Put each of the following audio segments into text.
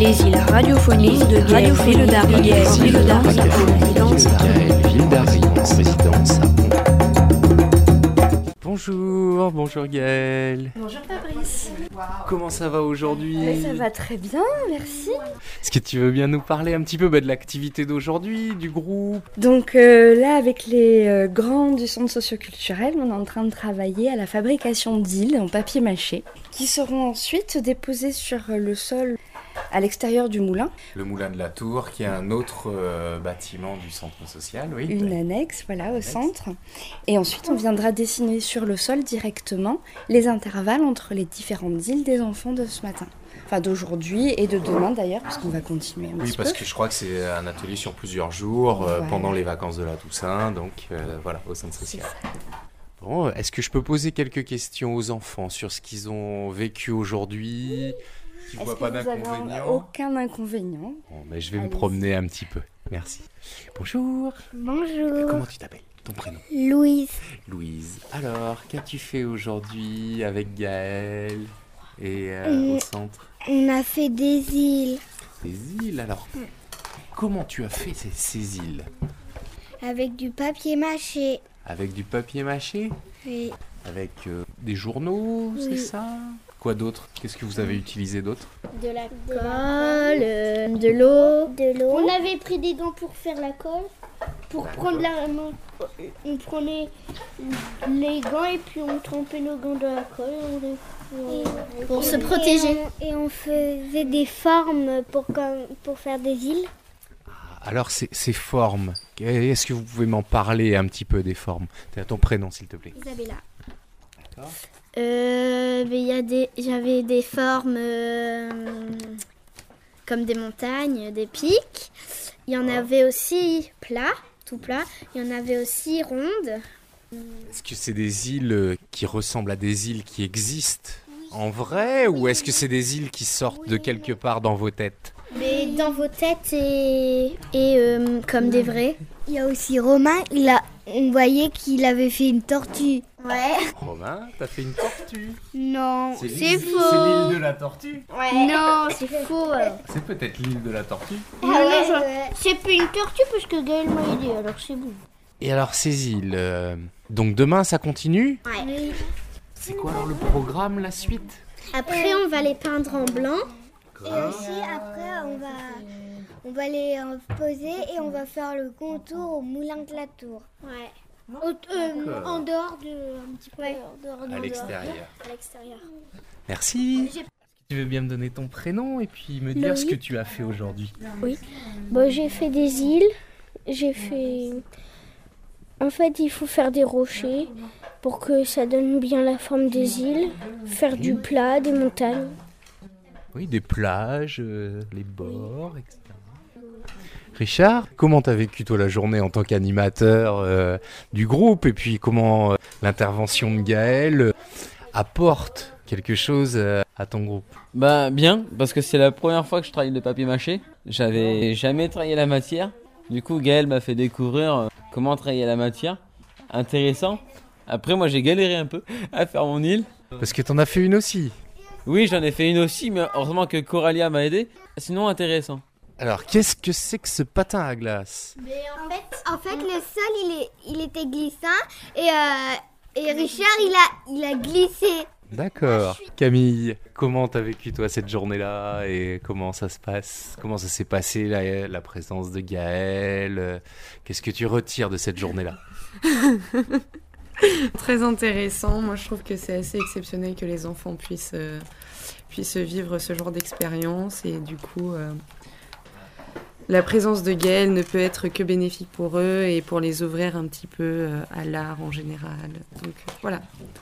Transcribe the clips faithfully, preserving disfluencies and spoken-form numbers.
des îles radiophoniques de Gaël Ville-d'Arry, résidence. Bonjour, bonjour Gaël. Bonjour Fabrice. Comment ça va aujourd'hui ? Mais ça va très bien, merci. Est-ce que tu veux bien nous parler un petit peu bah, de l'activité d'aujourd'hui, du groupe ? Donc euh, là, avec les euh, grands du centre socioculturel, on est en train de travailler à la fabrication d'îles en papier mâché, qui seront ensuite déposées sur le sol à l'extérieur du moulin. Le moulin de la Tour, qui est un autre euh, bâtiment du centre social, oui. Une annexe, voilà, au centre. Et ensuite, on viendra dessiner sur le sol directement les intervalles entre les différentes îles des enfants de ce matin. Enfin, d'aujourd'hui et de demain d'ailleurs, parce qu'on va continuer un oui, petit peu. Oui, parce que je crois que c'est un atelier sur plusieurs jours, euh, voilà. pendant les vacances de la Toussaint, donc euh, voilà, au centre social. Bon, est-ce que je peux poser quelques questions aux enfants sur ce qu'ils ont vécu aujourd'hui ? Tu vois pas d'inconvénient ? Aucun inconvénient. Bon, mais je vais Allez. me promener un petit peu. Merci. Bonjour. Bonjour. Comment tu t'appelles ? Ton prénom ? Louise. Louise. Alors, qu'as-tu fait aujourd'hui avec Gaël et euh, Mm. au centre ? On a fait des îles Des îles, alors. Comment tu as fait ces, ces îles ? avec du papier mâché. Avec du papier mâché ? Oui. Avec euh, des journaux, Oui. c'est ça ? Quoi d'autre ? Qu'est-ce que vous avez utilisé d'autre ? De la colle, euh, de l'eau. De l'eau. On avait pris des gants pour faire la colle. Pour D'accord. prendre la... On prenait les gants et puis on trempait nos gants dans la colle. Et on les... Pour se protéger. Et on, et on faisait des formes pour, comme, pour faire des îles. Alors, ces, ces formes, est-ce que vous pouvez m'en parler un petit peu des formes ? T'as ton prénom, s'il te plaît. Isabella. D'accord. Euh, mais il y a des, j'avais des formes euh, comme des montagnes, des pics. Il y en avait aussi plats, tout plat. Il y en avait aussi rondes. Est-ce que c'est des îles qui ressemblent à des îles qui existent en vrai, ou est-ce que c'est des îles qui sortent de quelque part dans vos têtes ? Mais dans vos têtes et, et euh, comme des vrais. Il y a aussi Romain, il a, on voyait qu'il avait fait une tortue. Ouais. Romain, t'as fait une tortue. Non, c'est, l'île- faux. C'est l'île de la tortue. Ouais. Non, c'est faux. alors. C'est peut-être l'île de la tortue. Ah ouais, ouais. C'est plus une tortue parce que Gaël m'a aidé, alors c'est bon. Et alors ces îles, euh, donc demain ça continue ? Ouais. C'est quoi alors le programme, la suite ? Après, on va les peindre en blanc. Et aussi, après, on va, on va les euh, poser et on va faire le contour au moulin de la Tour. Ouais. Au- euh, en dehors de... Un petit peu en dehors de- À l'extérieur. À l'extérieur. Merci. Est-ce que tu veux bien me donner ton prénom et puis me dire Loïc. ce que tu as fait aujourd'hui ? Bon, j'ai fait des îles. J'ai fait... En fait, il faut faire des rochers pour que ça donne bien la forme des îles. Faire du plat, des montagnes. Oui, des plages, euh, les bords, et cetera. Richard, comment t'as vécu toi la journée en tant qu'animateur euh, du groupe, et puis comment euh, l'intervention de Gaël euh, apporte quelque chose euh, à ton groupe ? Bah bien, parce que c'est la première fois que je travaille le papier mâché. J'avais jamais travaillé la matière. Du coup, Gaël m'a fait découvrir euh, comment travailler la matière. Intéressant. Après, moi j'ai galéré un peu à faire mon île. Parce que t'en as fait une aussi. Oui, j'en ai fait une aussi, mais heureusement que Coralia m'a aidé. Sinon, intéressant. Alors, qu'est-ce que c'est que ce patin à glace ? Mais en fait, en fait, le sol, il, est, il était glissant et, euh, et Richard, il a, il a glissé. D'accord. Camille, comment t'as vécu toi cette journée-là et comment ça se passe ? Comment ça s'est passé la, la présence de Gaël ? euh, Qu'est-ce que tu retires de cette journée-là ? Très intéressant. Moi, je trouve que c'est assez exceptionnel que les enfants puissent, euh, puissent vivre ce genre d'expérience. Et du coup, euh, la présence de Gaël ne peut être que bénéfique pour eux et pour les ouvrir un petit peu euh, à l'art en général. Donc, euh, voilà.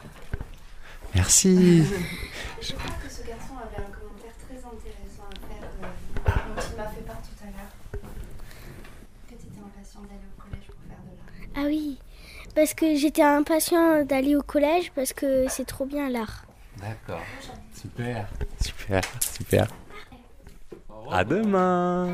Merci. Je crois que ce garçon avait un commentaire très intéressant à faire, euh, dont il m'a fait part tout à l'heure. Que tu étais impatient d'aller au collège pour faire de l'art. Ah oui, parce que j'étais impatient d'aller au collège parce que c'est trop bien l'art. D'accord. Super. Super, super. À demain.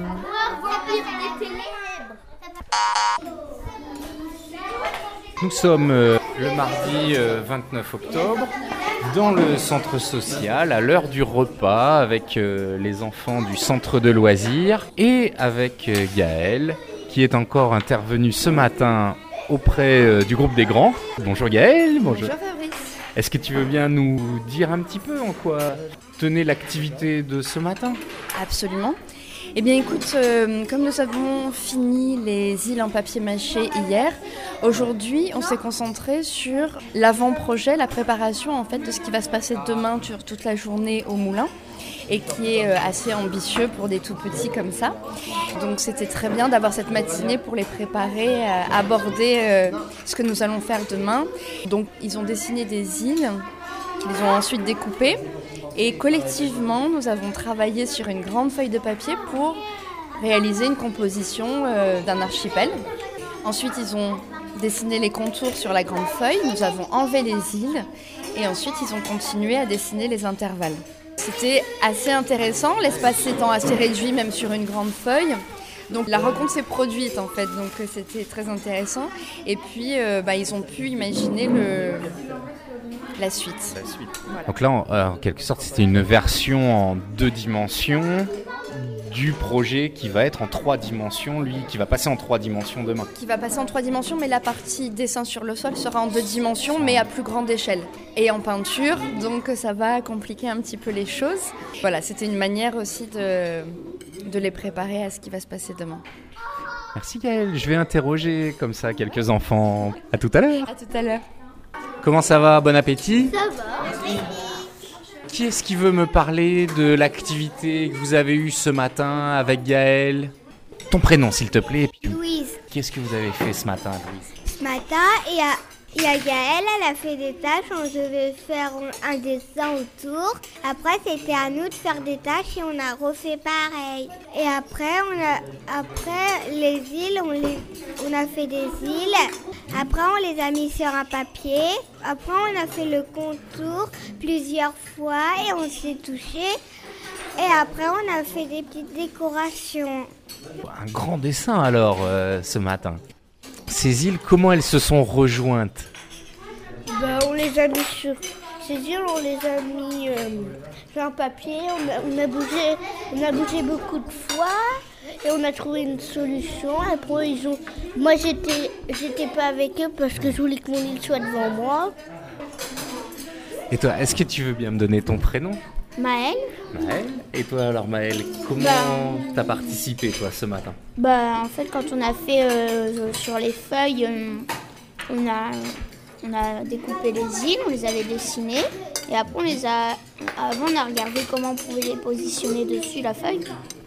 Nous sommes euh, le mardi euh, vingt-neuf octobre. dans le centre social à l'heure du repas avec euh, les enfants du centre de loisirs et avec euh, Gaël qui est encore intervenu ce matin auprès euh, du groupe des grands. Bonjour Gaël. Bonjour. Bonjour Fabrice. Est-ce que tu veux bien nous dire un petit peu en quoi tenait l'activité de ce matin ? Absolument. Eh bien écoute, euh, comme nous avons fini les îles en papier mâché hier, aujourd'hui on s'est concentré sur l'avant-projet, la préparation en fait de ce qui va se passer demain sur toute la journée au moulin et qui est euh, assez ambitieux pour des tout petits comme ça. Donc c'était très bien d'avoir cette matinée pour les préparer, euh, aborder euh, ce que nous allons faire demain. Donc ils ont dessiné des îles qu'ils ont ensuite découpées. Et collectivement, nous avons travaillé sur une grande feuille de papier pour réaliser une composition euh, d'un archipel. Ensuite, ils ont dessiné les contours sur la grande feuille, nous avons enlevé les îles et ensuite ils ont continué à dessiner les intervalles. C'était assez intéressant, l'espace étant assez réduit même sur une grande feuille. Donc la rencontre s'est produite en fait, donc c'était très intéressant. Et puis euh, bah, ils ont pu imaginer le... la suite. La suite. Voilà. Donc là, en, en quelque sorte, c'était une version en deux dimensions du projet qui va être en trois dimensions, lui, qui va passer en trois dimensions demain. Qui va passer en trois dimensions, mais la partie dessin sur le sol sera en deux dimensions, mais à plus grande échelle. Et en peinture, donc ça va compliquer un petit peu les choses. Voilà, c'était une manière aussi de, de les préparer à ce qui va se passer demain. Merci Gaël, je vais interroger comme ça quelques enfants. À tout à l'heure. À tout à l'heure. Comment ça va ? Bon appétit ? Ça va. Qui est-ce qui veut me parler de l'activité que vous avez eue ce matin avec Gaël ? Ton prénom s'il te plaît. Et puis, Louise, qu'est-ce que vous avez fait ce matin, Louise ? ce matin, il y a, il y a Gaëlle, elle a fait des tâches, on devait faire un dessin autour. Après, c'était à nous de faire des tâches et on a refait pareil. Et après, on a, après les îles, on, les, on a fait des îles. Après, on les a mis sur un papier. Après, on a fait le contour plusieurs fois et on s'est touché. Et après, on a fait des petites décorations. Un grand dessin alors euh, ce matin. Ces îles, comment elles se sont rejointes ? Bah, on les a mis sur ces îles, on les a mis euh, sur un papier. On a, on a bougé, on a bougé beaucoup de fois. Et on a trouvé une solution. Après, ils ont... Moi, j'étais, j'étais pas avec eux parce que je voulais que mon île soit devant moi. Et toi, est-ce que tu veux bien me donner ton prénom ? Maëlle. Maëlle. Et toi alors Maëlle, comment Bah, t'as participé toi ce matin ? Bah, en fait, quand on a fait euh, sur les feuilles, euh, on, a, on a découpé les îles, on les avait dessinées. Et après, on les a, avant, on a regardé comment on pouvait les positionner dessus la feuille.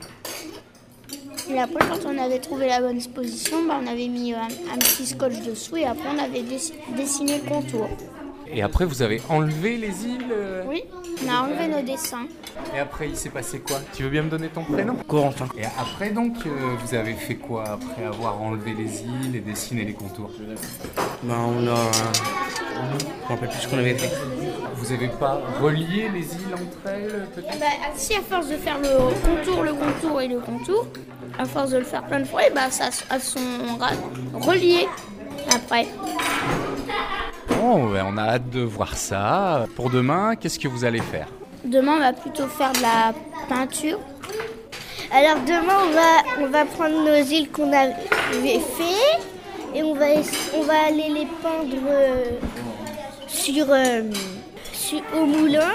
Et après, quand on avait trouvé la bonne position, bah, on avait mis un, un petit scotch dessous et après, on avait dess- dessiné le contour. Et après vous avez enlevé les îles euh... Oui, on a enlevé nos dessins. Et après il s'est passé quoi ? Tu veux bien me donner ton prénom ? Corentin. Et après donc, euh, vous avez fait quoi après avoir enlevé les îles et dessiné les contours ? Ben, on a... Je me rappelle plus ce qu'on avait fait. Vous n'avez pas relié les îles entre elles peut-être ? Bah, si à force de faire le contour, le contour et le contour, à force de le faire plein de fois, et bah, ça, elles sont ra- reliées après. Bon, ben, on a hâte de voir ça. Pour demain, qu'est-ce que vous allez faire ? Demain, on va plutôt faire de la peinture. Alors demain, on va, on va prendre nos îles qu'on avait fait et on va, on va aller les peindre euh, sur, euh, sur, au moulin.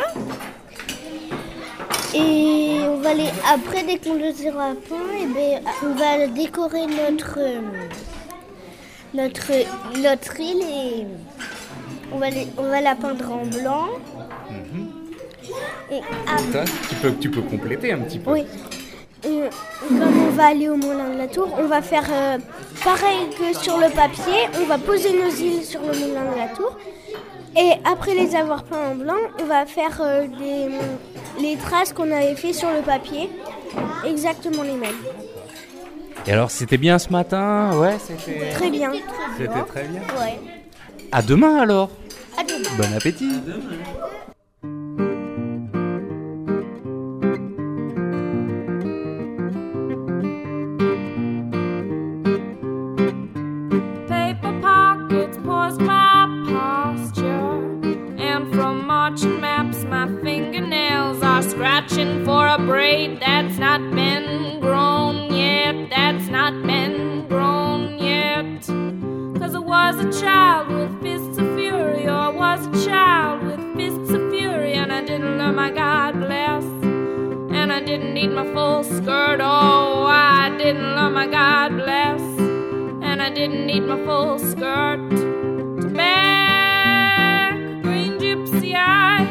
Et on va les, après, dès qu'on les aura peints, et ben, on va décorer notre, euh, notre, notre île et on va, les, on va la peindre en blanc. Et après, Toi, tu peux, tu peux compléter un petit peu. oui. Euh, comme on va aller au moulin de la Tour, on va faire euh, pareil que sur le papier. On va poser nos îles sur le moulin de la Tour. Et après les avoir peints en blanc, on va faire euh, des, les traces qu'on avait fait sur le papier. Exactement les mêmes. Et alors, c'était bien ce matin ? Ouais, c'était... Très bien. C'était très bien. Ouais. À demain alors. À demain. Bon appétit. Paper pockets poised my posture, and from marching braid that's not been grown yet, that's not been grown yet. Cause I was a child with fists of fury, or I was a child with fists of fury, and I didn't learn my God bless, and I didn't need my full skirt. Oh, I didn't learn my God bless, and I didn't need my full skirt to bear green gypsy eyes,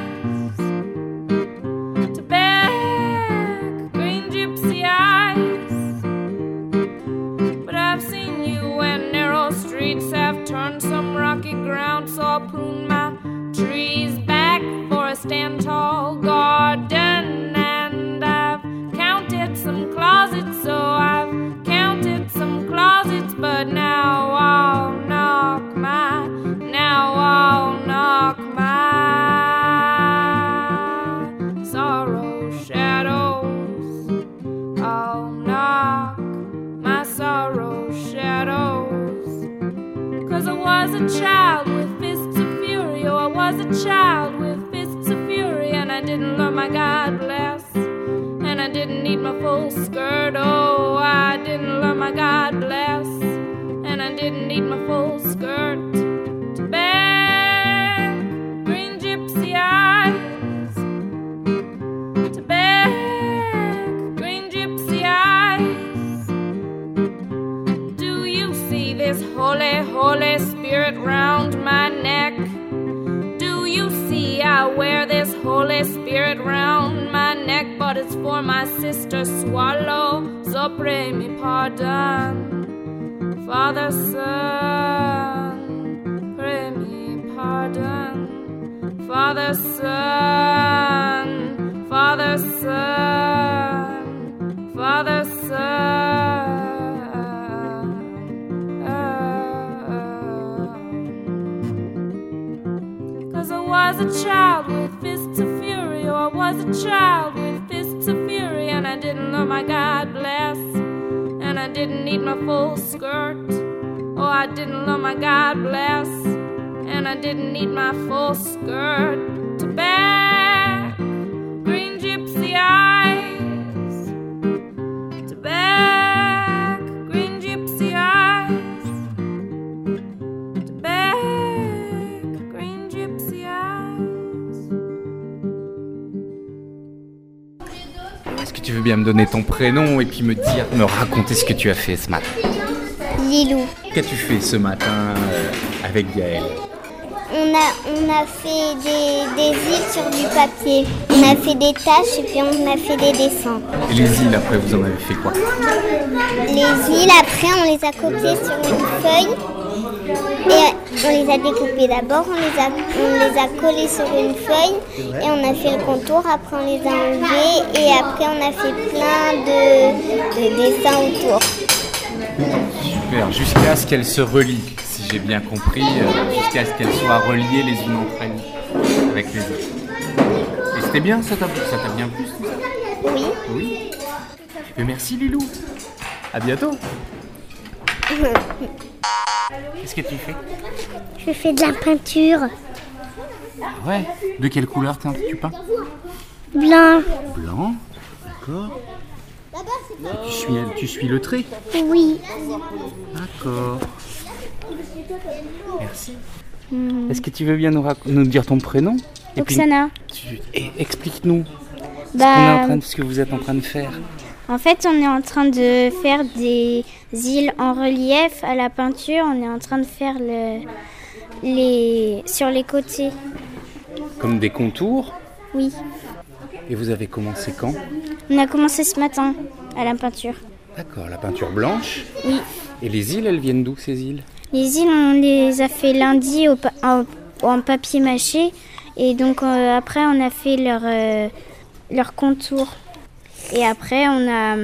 to bear green gypsy eyes. But I've seen you when narrow streets have turned some rocky ground, so I'll prune my trees back for a stand tall garden. And I've counted some closets, so I've counted some closets, but now I'll knock my, now I'll knock my sorrow shadows, I'll knock my sorrow shadows. Cause I was a child with fists of fury, oh, I was a child with fists of fury, and I didn't learn my God bless, and I didn't need my full skirt. Oh, I didn't learn my God bless, and I didn't need my full skirt to bear green gypsy eyes, to bear green gypsy eyes. Do you see this holy, holy spirit round my neck? Do you see I wear this holy spirit round my neck? But it's for my sister Swallow, so pray me pardon. Father, Son, pray me pardon. Father, Son, Father, Son, Father, Son. Cause I was a child with fists of fury, oh, I was a child with fists of fury, and I didn't learn my God bless, and I didn't need my full skirt. Oh, I didn't learn my God bless, and I didn't need my full skirt to bear green gypsy eyes, to bear green gypsy eyes, to bear green gypsy eyes. Est-ce que tu veux bien me donner ton prénom et puis me dire, me raconter ce que tu as fait ce matin? Lilou. Qu'as-tu fait ce matin euh, avec Gaëlle? On a, on a fait des, des îles sur du papier. On a fait des tâches et puis on a fait des dessins. Et les îles, après, vous en avez fait quoi? Les îles, après, on les a copiées sur une feuille. Et on les a découpées d'abord, on les a, on les a collées sur une feuille. Et on a fait le contour, après on les a enlevés. Et après, on a fait plein de, de dessins autour. Super, jusqu'à ce qu'elles se relient, si j'ai bien compris, euh, jusqu'à ce qu'elles soient reliées les unes entre elles avec les autres. Et c'était bien, ça t'a, ça t'a bien plu? Oui. Oui. Et merci Lilou. À bientôt. Qu'est-ce que tu fais? Je fais de la peinture. Ah ouais. De quelle couleur tu peins? Blanc. Blanc. D'accord. Tu suis, tu suis le trait? Oui. D'accord. Merci. Mmh. Est-ce que tu veux bien nous, rac- nous dire ton prénom? Et Oksana. Puis, tu, et explique-nous bah, ce, qu'on est en train de, ce que vous êtes en train de faire. En fait, on est en train de faire des îles en relief à la peinture. On est en train de faire le, les, sur les côtés. Comme des contours? Oui. Et vous avez commencé quand? On a commencé ce matin à la peinture. D'accord, la peinture blanche? Oui. Et les îles, elles viennent d'où ces îles? Les îles, on les a fait lundi au pa- en, en papier mâché. Et donc euh, après, on a fait leur, euh, leur contour. Et après, on a,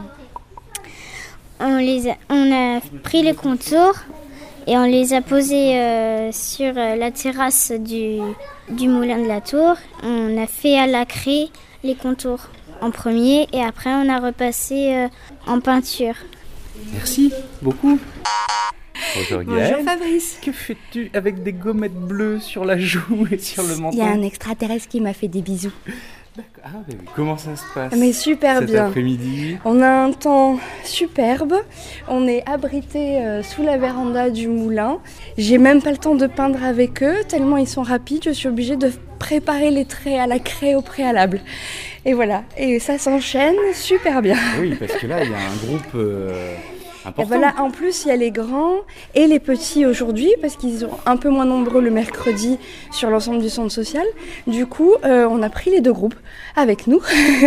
on, les a, on a pris les contours et on les a posés euh, sur la terrasse du, du moulin de la Tour. On a fait à la craie les contours en premier et après on a repassé euh, en peinture. Merci beaucoup. Bonjour Gaëlle. Bonjour Fabrice. Que fais-tu avec des gommettes bleues sur la joue et sur le menton? Il y a un extraterrestre qui m'a fait des bisous. Ah, mais comment ça se passe Mais super cet bien. après-midi? On a un temps superbe. On est abrité euh, sous la véranda du moulin. J'ai même pas le temps de peindre avec eux, tellement ils sont rapides. Je suis obligée de préparer les traits à la craie au préalable. Et voilà. Et ça s'enchaîne super bien. Oui, parce que là, il y a un groupe euh, important. Et voilà, en plus, il y a les grands et les petits aujourd'hui, parce qu'ils sont un peu moins nombreux le mercredi sur l'ensemble du centre social. Du coup, euh, on a pris les deux groupes avec nous.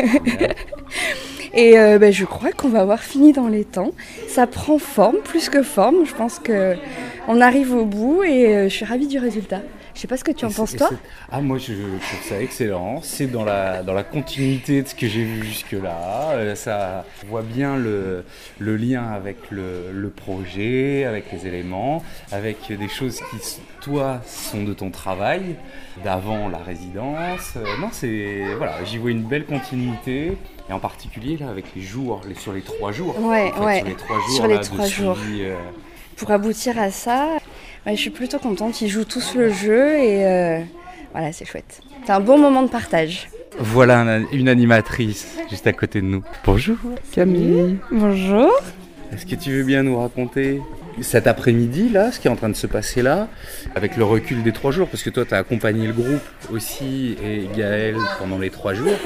Et euh, ben, je crois qu'on va avoir fini dans les temps. Ça prend forme, plus que forme. Je pense qu'on arrive au bout et euh, je suis ravie du résultat. Je sais pas ce que tu en Et penses, c'est- toi. c'est- Ah, moi, je, je trouve ça excellent. C'est dans la, dans la continuité de ce que j'ai vu jusque-là. Euh, ça voit bien le, le lien avec le, le projet, avec les éléments, avec des choses qui, toi, sont de ton travail, d'avant la résidence. Euh, non, c'est... Voilà, j'y vois une belle continuité. Et en particulier, là, avec les jours, les, sur les trois jours. Ouais, En fait, ouais. Sur les trois jours, Sur les là, trois de jours. suivi, euh, Pour aboutir à ça, ouais, je suis plutôt contente. Ils jouent tous le jeu et euh, voilà, c'est chouette. C'est un bon moment de partage. Voilà un- une animatrice juste à côté de nous. Bonjour Camille. Bonjour. Est-ce que tu veux bien nous raconter cet après-midi là, ce qui est en train de se passer là, avec le recul des trois jours, parce que toi tu as accompagné le groupe aussi et Gaël pendant les trois jours.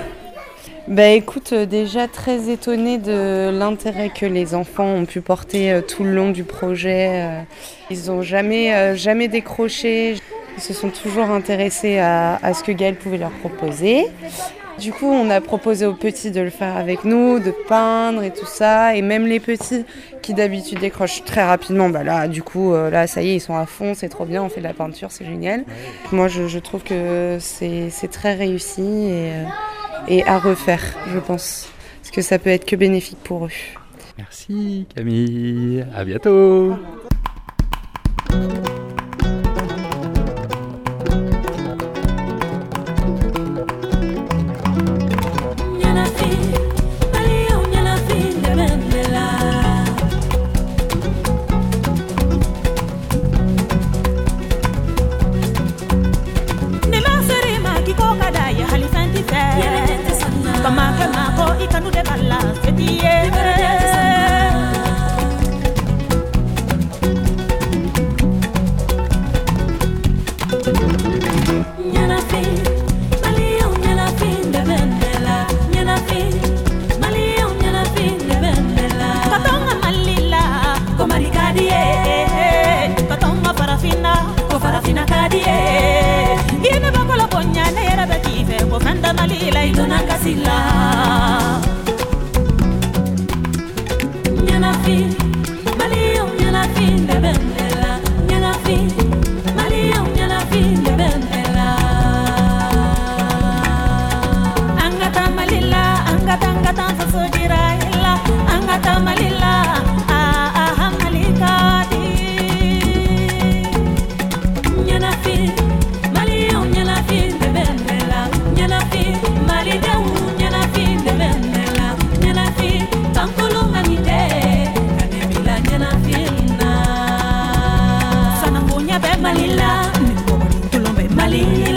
Bah écoute, euh, déjà très étonnée de l'intérêt que les enfants ont pu porter euh, tout le long du projet. euh. Ils n'ont jamais, euh, jamais décroché, ils se sont toujours intéressés à, à ce que Gaël pouvait leur proposer. Du coup, on a proposé aux petits de le faire avec nous, de peindre et tout ça. Et même les petits qui d'habitude décrochent très rapidement, bah là, du coup, euh, là, ça y est, ils sont à fond, c'est trop bien, on fait de la peinture, c'est génial. Moi, je, je trouve que c'est, c'est très réussi et... euh, et à refaire, je pense. Parce que ça peut être que bénéfique pour eux. Merci Camille, à bientôt.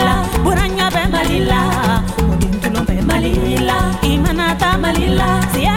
Malila, Malila, Malila, Imanata Malila,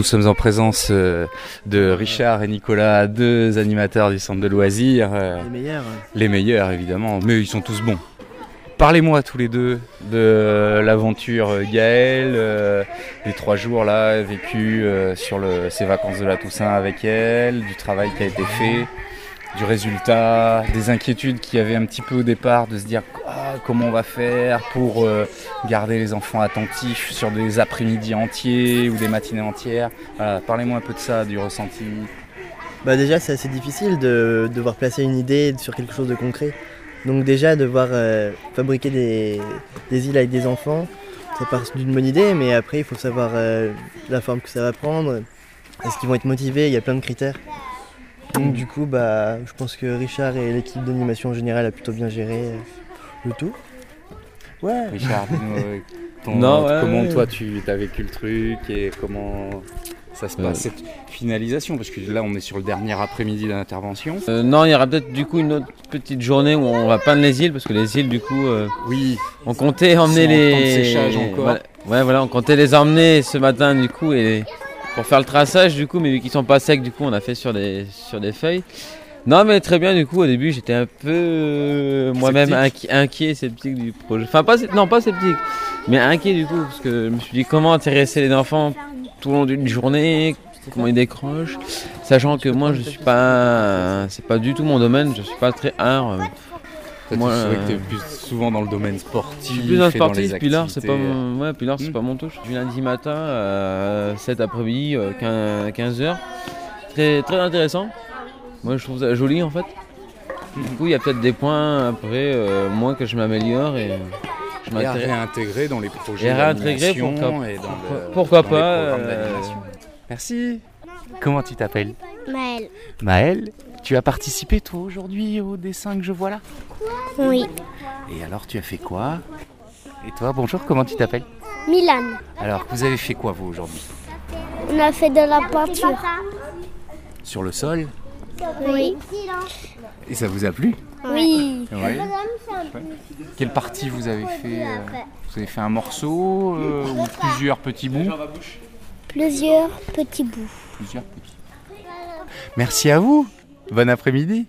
nous sommes en présence euh, de Richard et Nicolas, deux animateurs du centre de loisirs. Euh, les meilleurs. Les meilleurs, évidemment, mais ils sont tous bons. Parlez-moi tous les deux de l'aventure Gaëlle, euh, les trois jours là vécus euh, sur le, ces vacances de la Toussaint avec elle, du travail qui a été fait, du résultat, des inquiétudes qu'il y avait un petit peu au départ de se dire ah, comment on va faire pour euh, garder les enfants attentifs sur des après-midi entiers ou des matinées entières. Voilà, parlez-moi un peu de ça, du ressenti. Bah déjà c'est assez difficile de devoir placer une idée sur quelque chose de concret. Donc déjà devoir euh, fabriquer des, des îles avec des enfants, ça part d'une bonne idée, mais après il faut savoir euh, la forme que ça va prendre, est-ce qu'ils vont être motivés, il y a plein de critères. Donc mmh. du coup bah, je pense que Richard et l'équipe d'animation en général a plutôt bien géré euh, le tout. Ouais. Richard, dis-nous, ton, non, ouais, comment ouais. toi tu as vécu le truc et comment ça se passe, euh. cette finalisation, parce que là on est sur le dernier après-midi d'intervention. Euh, non, il y aura peut-être du coup une autre petite journée où on va peindre les îles, parce que les îles du coup, euh, oui, on comptait emmener les... temps de séchage encore. Voilà. Ouais voilà, on comptait les emmener ce matin du coup et pour faire le traçage du coup, mais vu qu'ils sont pas secs du coup on a fait sur des, sur des feuilles. Non mais très bien du coup, au début j'étais un peu euh, moi-même inqui- inquiet, sceptique du projet. Enfin pas, non pas sceptique, mais inquiet du coup, parce que je me suis dit comment intéresser les enfants tout au long d'une journée, comment ils décrochent, sachant que moi je suis pas, c'est pas du tout mon domaine, je suis pas très art. Toi, moi, tu sais que tu es plus souvent dans le domaine sportif. Je suis plus dans le sportif, puis l'art c'est pas mon, mon, ouais, puis l'art, c'est mmh. pas mon touche. Du lundi matin à cet après-midi, quinze heures, très, très intéressant. Moi je trouve ça joli en fait. Du coup il y a peut-être des points après, euh, moi que je m'améliore et je et à réintégrer dans les projets et réintégrer pourquoi, et dans pourquoi, le, pourquoi dans pas les programmes d'animation. Merci. Comment tu t'appelles? Maëlle. Maëlle, tu as participé toi aujourd'hui au dessin que je vois là? Oui. Et alors tu as fait quoi? Et toi, bonjour, comment tu t'appelles? Milan. Alors vous avez fait quoi vous aujourd'hui? On a fait de la peinture. Sur le sol? Oui. Et ça vous a plu? Oui. Ouais. Ouais. Quelle partie vous avez fait? euh, Vous avez fait un morceau euh, ou plusieurs petits bouts? Plusieurs petits bouts. Plusieurs petits. Merci à vous. Bon après-midi.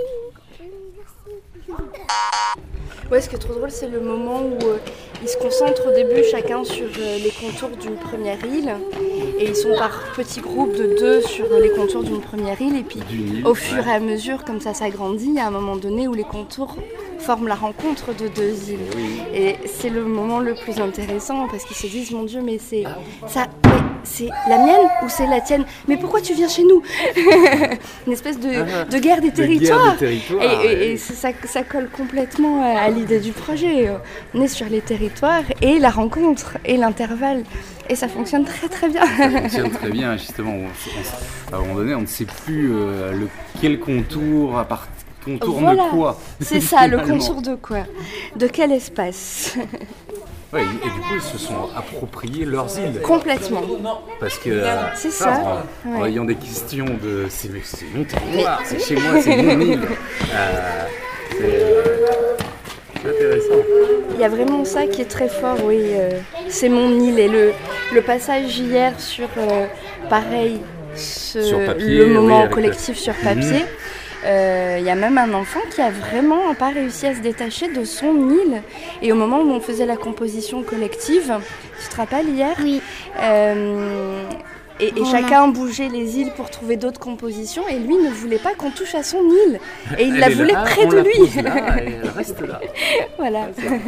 Ouais, ce qui est trop drôle, c'est le moment où euh, ils se concentrent au début chacun sur euh, les contours d'une première île. Et ils sont par petits groupes de deux sur euh, les contours d'une première île. Et puis île, au fur ouais. et à mesure, comme ça s'agrandit, il y a un moment donné où les contours forment la rencontre de deux îles. Oui. Et c'est le moment le plus intéressant parce qu'ils se disent, mon Dieu, mais c'est ça, mais c'est la mienne ou c'est la tienne? Mais pourquoi tu viens chez nous? Une espèce de, de guerre des territoires. De guerre des territoires et et, et ça, ça colle complètement à l'idée du projet. On est sur les territoires et la rencontre et l'intervalle. Et ça fonctionne très très bien. Ça fonctionne très bien, justement. On, on, à un moment donné, on ne sait plus euh, le, quel contour à partir. Contour voilà. de quoi? C'est ça, le contour de quoi? De quel espace? Ouais, et du coup, ils se sont appropriés leurs îles. Complètement. Parce que, euh, c'est ça. En, ouais. en ayant des questions de c'est, c'est mon territoire, c'est chez moi, c'est mon île. Euh, c'est, euh, c'est intéressant. Il y a vraiment ça qui est très fort, oui. Euh, c'est mon île. Et le, le passage hier sur, euh, pareil, ce, sur papier, le moment oui, collectif le... sur papier. Mmh. Il euh, y a même un enfant qui a vraiment pas réussi à se détacher de son île. Et au moment où on faisait la composition collective, tu te rappelles hier? Oui. Euh, et, et voilà. Chacun bougeait les îles pour trouver d'autres compositions. Et lui ne voulait pas qu'on touche à son île. Et il elle la voulait là, près de la lui. Là, et elle reste là. Voilà.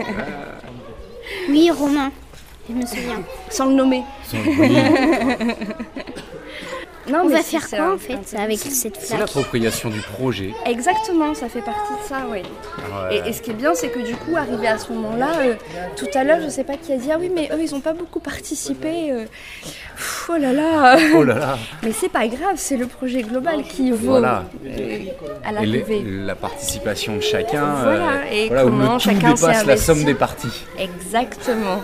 Oui, Romain. Je me souviens. Sans le nommer. Sans le Non, on va faire quoi en fait avec cette flaque? C'est l'appropriation du projet. Exactement, ça fait partie de ça, oui. Ouais. Et, et ce qui est bien, c'est que du coup, arrivé à ce moment-là, euh, tout à l'heure, je sais pas qui a dit, ah oui, mais eux, ils ont pas beaucoup participé. Euh, pff, oh là là. Oh là là. Mais c'est pas grave, c'est le projet global qui vaut voilà. euh, à l'arrivée. Et les, la participation de chacun. Voilà, euh, et voilà, comment où le chacun tout dépasse la somme des parties. Exactement.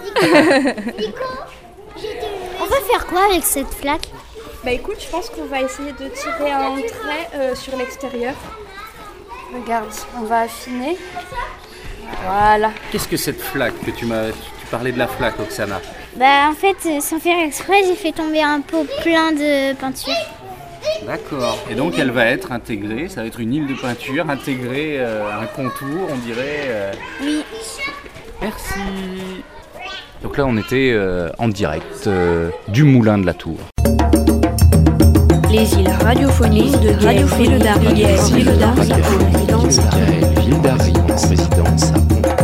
On va faire quoi avec cette flaque? Bah écoute, je pense qu'on va essayer de tirer un trait euh, sur l'extérieur. Regarde, on va affiner. Voilà. Qu'est-ce que cette flaque que tu m'as, tu parlais de la flaque, Oksana? Bah en fait, sans faire exprès, j'ai fait tomber un pot plein de peinture. D'accord. Et donc elle va être intégrée, ça va être une île de peinture intégrée euh, à un contour, on dirait. Euh... Oui. Merci. Donc là, on était euh, en direct euh, du Moulin de la Tour. Les îles radiophoniques de Gaël Ville d'Argent. Ville d'Argent en résidence à Pont.